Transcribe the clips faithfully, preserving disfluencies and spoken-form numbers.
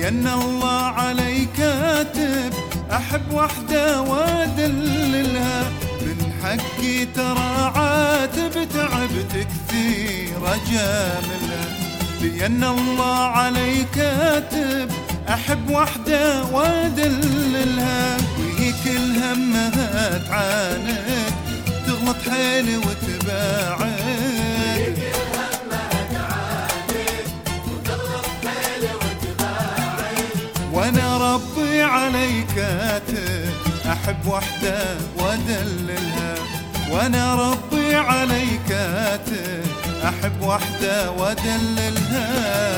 لأن الله علي كاتب أحب وحدة وأدللها، من حقي ترى عاتب تعبت كثير أجاملها. لأن الله علي كاتب أحب وحدة وأدللها، وهي كل همها تعاند تغلط حيلي وتباعد. وانا ربي علي كاتب احب وحده وادللها، وانا ربي علي كاتب احب وحده وادللها.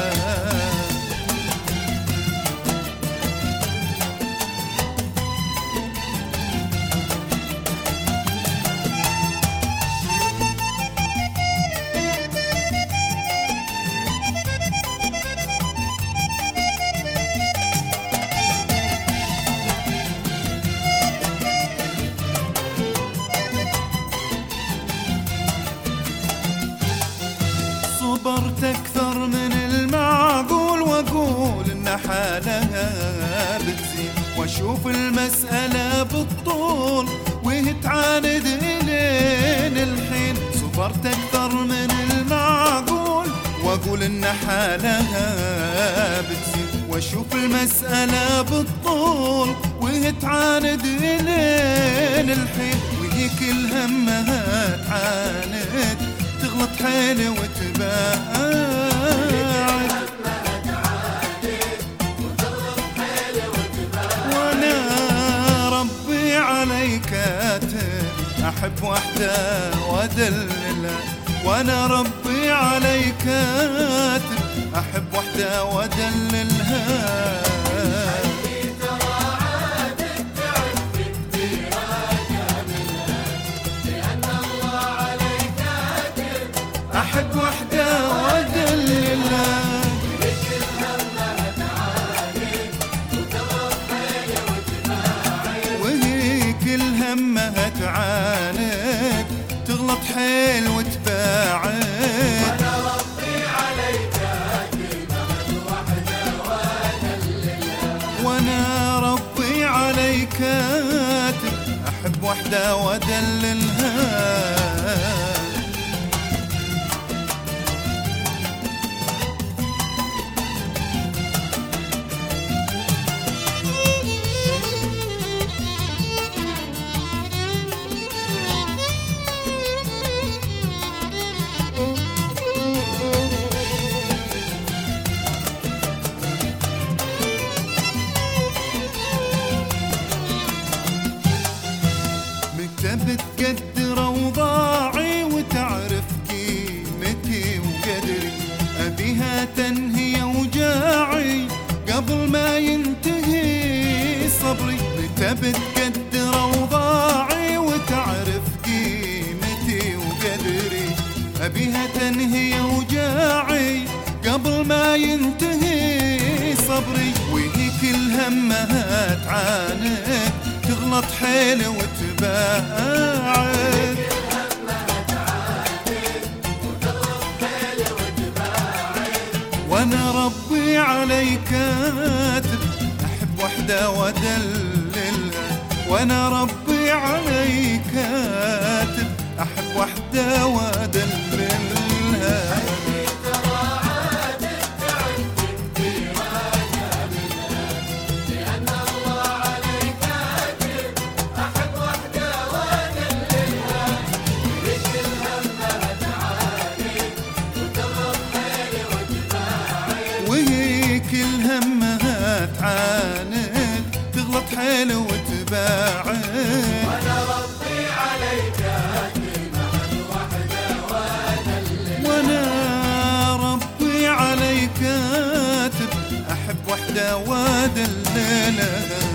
صبرت أكثر من المعقول وأقول إن حالها بتزين، وأشوف المسألة بالطول وهي تعاند إلين الحين. صبرت أكثر من المعقول وأقول إن حالها بتزين، وأشوف المسألة بالطول وهي تعاند إلين الحين، وهي كل همها تعاند تغلط حيلي وتباعد. وانا ربي علي كاتب احب وحده وادللها، وانا ربي علي كاتب احب وحده وادللها. أحب وحدة وأدللها، وهي كل همها تعاند تغلط حيل وتباعد. وأنا ربي علي كاتب أحب وحدة وأدللها، وأنا ربي علي كاتب أحب وحدة وأدللها. بتقدر اوضاعي وتعرف قيمتي وقدري، ابيها تنهي اوجاعي قبل ما ينتهي صبري. متى بتقدر اوضاعي وتعرف قيمتي وقدري، ابيها تنهي اوجاعي قبل ما ينتهي صبري، وهي كل همها تعاند تغلط حيلي وتباعد. وانا ربي علي كاتب احب وحده وادللها، وانا ربي علي كاتب احب وحده وادللها. وهي كل همها تعاند تغلط حيلي وتباعد. وأنا ربي علي كاتب أحب وحدة وأدللها، وانا ربي علي كاتب احب وحده وادللها.